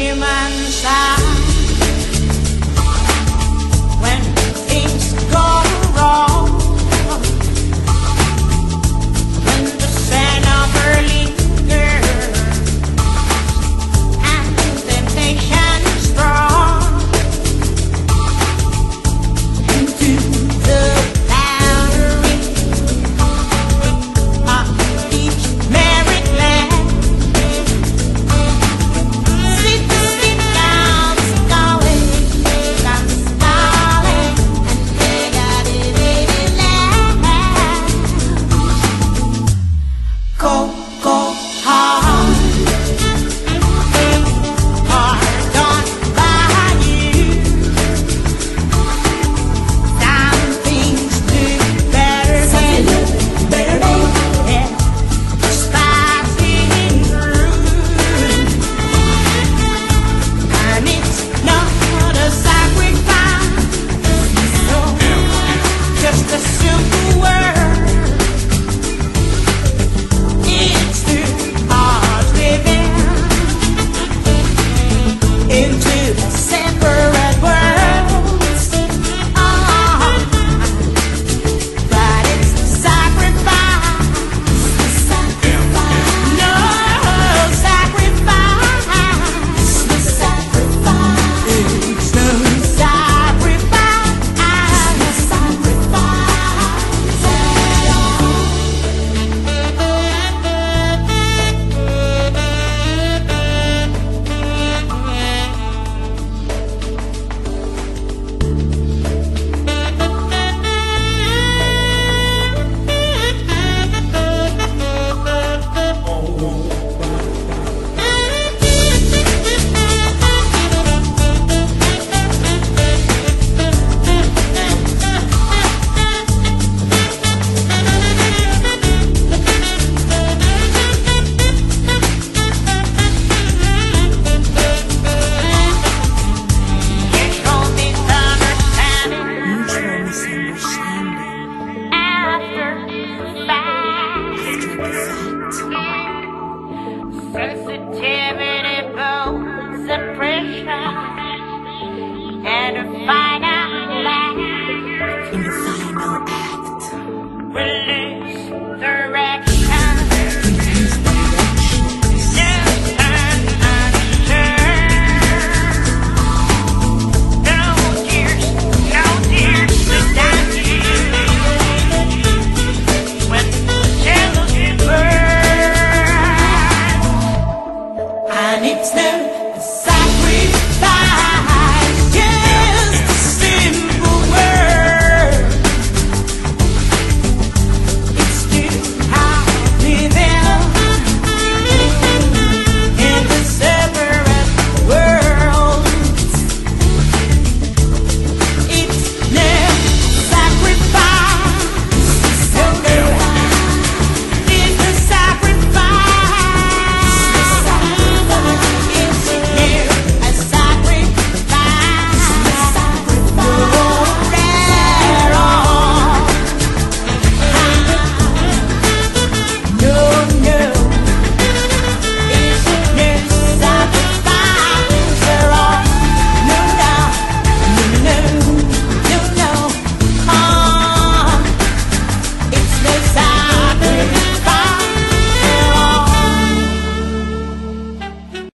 human side. When things go wrong, when the scent of her lingers and temptation is strong, into the boundary of each married land, sit down, sculling, and they got it land. Go hard, hard on by you. Some things do better than yeah, fighting through, and it's not a sacrifice, no, just a simple word. It's through hard living into a separate worlds. But it's sacrifice, no sacrifice, it's no sensitivity, bones and pressure, and a fight.